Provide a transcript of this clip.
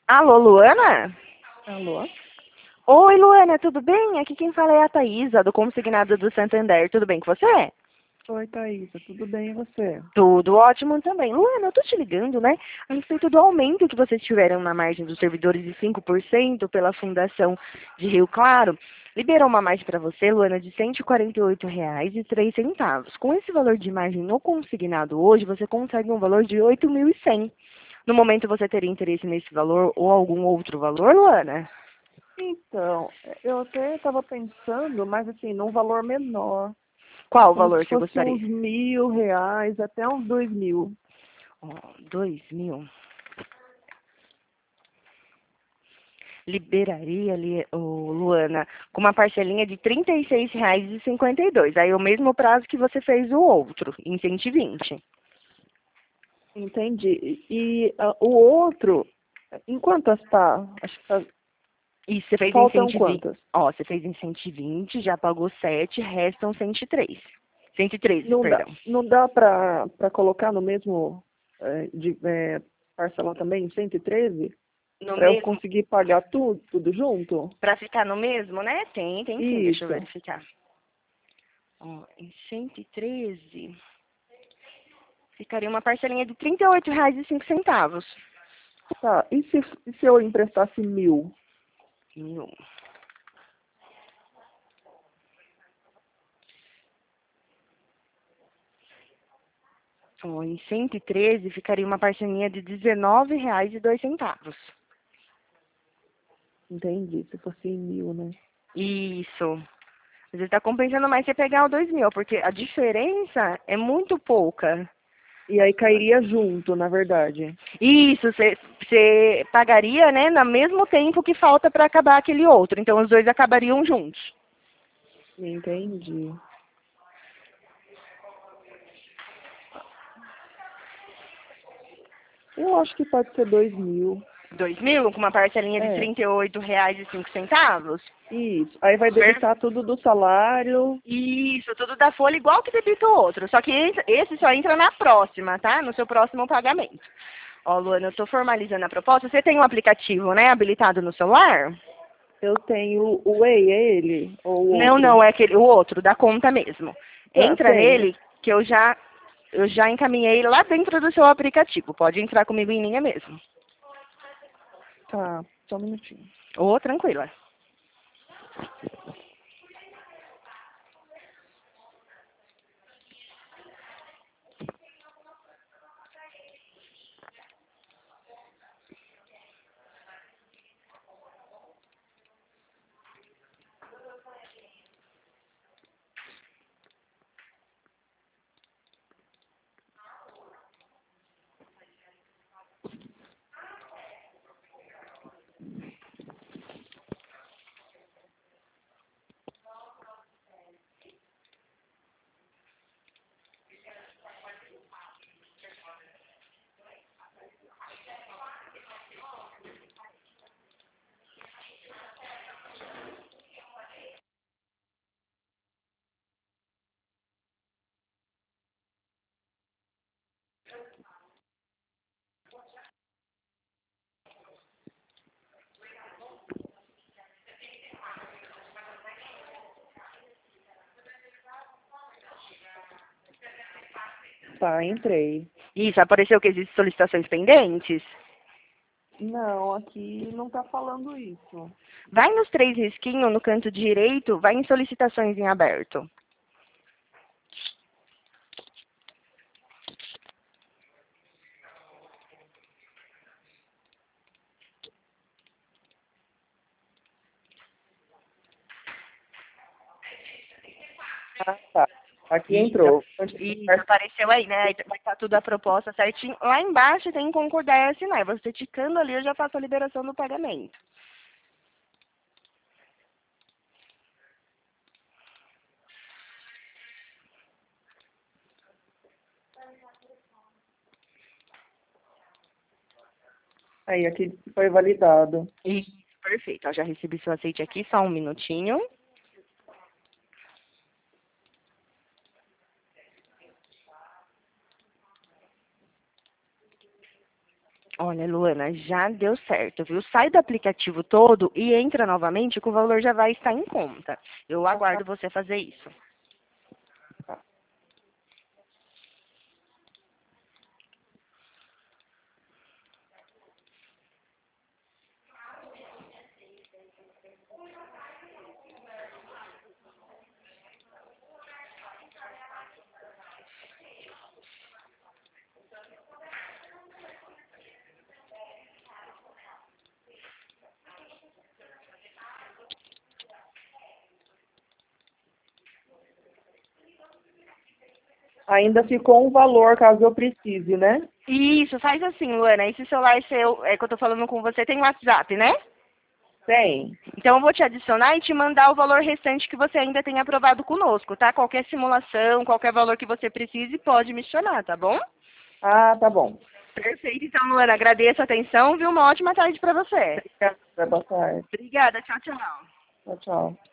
Alô, Luana? Alô? Oi, Luana, tudo bem? Aqui quem fala é a Thaísa, do Consignado do Santander. Tudo bem com você? Oi, Thaísa, tudo bem e você? Tudo ótimo também. Luana, eu tô te ligando, né? A respeito do aumento que vocês tiveram na margem dos servidores de 5% pela Fundação de Rio Claro. Liberou uma margem para você, Luana, de R$ 148,03. Com esse valor de margem no consignado hoje, você consegue um valor de 8.100. No momento, você teria interesse nesse valor ou algum outro valor, Luana? Então, eu até estava pensando, mas assim, num valor menor, Qual o como valor se você fosse uns gostaria? R$ 1.000, até uns 2.000. Ó, 2.000. Liberaria ali, ô, Luana, com uma parcelinha de R$ 36,52. Aí o mesmo prazo que você fez o outro, em 120. Entendi. E o outro, em quantas tá? Acho que E você fez em faltam 120. quantas? Ó, você fez em 120, já pagou 7, restam 103. 113, perdão. Não dá para colocar no mesmo parcelar também, 113? No Para eu mesmo, conseguir pagar tudo junto? para ficar no mesmo, né? Tem sim, deixa eu Isso. verificar. Ó, em 113, ficaria uma parcelinha de R$ 38,05. Tá, e se eu emprestasse 1.000? Mil. Ó, em 113 ficaria uma parcelinha de R$ 19,02. Entendi, se fosse em 1.000, né? Isso. Às vezes está compensando mais você pegar o 2.000, porque a diferença é muito pouca. E aí cairia junto, na verdade. Isso, você pagaria, né, no mesmo tempo que falta para acabar aquele outro. Então, os dois acabariam juntos. Entendi. Eu acho que pode ser 2.000. 2.000, com uma parcelinha de R$ É, 38,05? isso. Aí vai Per- debitar tudo do salário. Isso, tudo da folha igual que debita o outro. Só que esse só entra na próxima, tá? No seu próximo pagamento. Ó, Luana, eu estou formalizando a proposta. Você tem um aplicativo, né, habilitado no celular? Eu tenho o Way, é ele? Ou o Não, outro? não, é aquele, o outro, da conta mesmo. Tá, Entra tenho. nele que eu já encaminhei lá dentro do seu aplicativo. Pode entrar comigo em linha mesmo. Tá, só um minutinho. Ô, tranquila. Tá, entrei. Isso, apareceu que existem solicitações pendentes? Não, aqui não tá falando isso. Vai nos três risquinhos no canto direito, vai em solicitações em aberto. Ah, tá. Aqui Isso, entrou. isso, apareceu aí, né? Aí vai estar tudo a proposta certinho. Lá embaixo tem concordar e assinar. Você ticando ali, eu já faço a liberação do pagamento. Aí, aqui foi validado. Isso, perfeito. Eu já recebi seu aceite aqui, só um minutinho. Ó, Olha, Luana, já deu certo, viu? Sai do aplicativo todo e entra novamente que o valor já vai estar em conta. Eu aguardo você fazer isso. Ainda ficou um valor caso eu precise, né? Isso, faz assim, Luana. Esse celular seu, que eu tô falando com você, tem WhatsApp, né? Tem. Então eu vou te adicionar e te mandar o valor restante que você ainda tem aprovado conosco, tá? Qualquer simulação, qualquer valor que você precise, pode me chamar, tá bom? Ah, tá bom. Perfeito, então, Luana, agradeço a atenção, viu? Uma ótima tarde para você. Obrigada, boa tarde. Obrigada, tchau, tchau. Tchau, tchau.